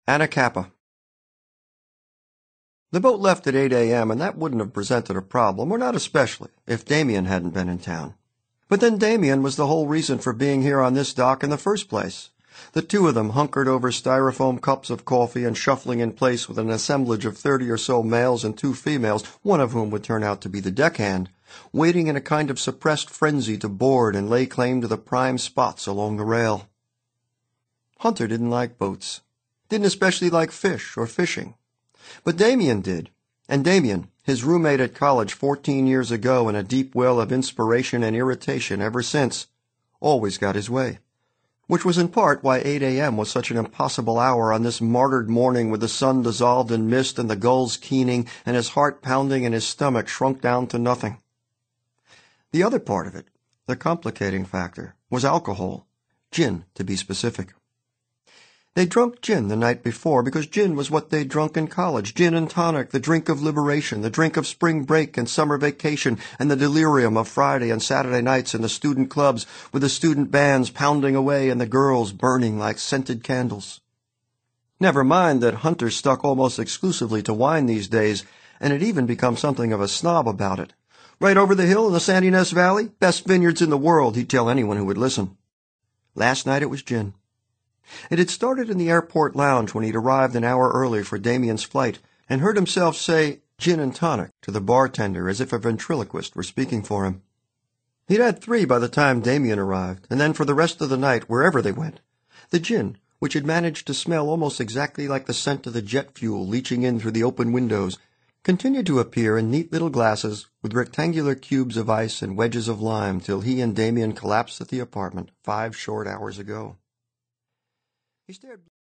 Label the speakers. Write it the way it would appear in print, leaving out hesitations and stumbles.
Speaker 1: Anacapa. The boat left at 8 a.m., and that wouldn't have presented a problem, or not especially, if Damien hadn't been in town. But then Damien was the whole reason for being here on this dock in the first place. The two of them hunkered over styrofoam cups of coffee and shuffling in place with an assemblage of 30 or so males and 2 females, one of whom would turn out to be the deckhand, waiting in a kind of suppressed frenzy to board and lay claim to the prime spots along the rail. Hunter didn't like boats, didn't especially like fish or fishing. But Damien did, and Damien, his roommate at college 14 years ago and a deep well of inspiration and irritation ever since, always got his way. Which was in part why 8 a.m. was such an impossible hour on this martyred morning with the sun dissolved in mist and the gulls keening and his heart pounding and his stomach shrunk down to nothing. The other part of it, the complicating factor, was alcohol, gin to be specific. They drunk gin the night before because gin was what they'd drunk in college, gin and tonic, the drink of liberation, the drink of spring break and summer vacation, and the delirium of Friday and Saturday nights in the student clubs with the student bands pounding away and the girls burning like scented candles. Never mind that Hunter stuck almost exclusively to wine these days, and had even become something of a snob about it. Right over the hill in the Sandy Nest Valley, best vineyards in the world, he'd tell anyone who would listen. Last night it was gin. It had started in the airport lounge when he'd arrived an hour early for Damien's flight, and heard himself say gin and tonic to the bartender as if a ventriloquist were speaking for him. He'd had 3 by the time Damien arrived, and then for the rest of the night, wherever they went, the gin, which had managed to smell almost exactly like the scent of the jet fuel leaching in through the open windows, continued to appear in neat little glasses with rectangular cubes of ice and wedges of lime till he and Damien collapsed at the apartment 5 short hours ago. He stared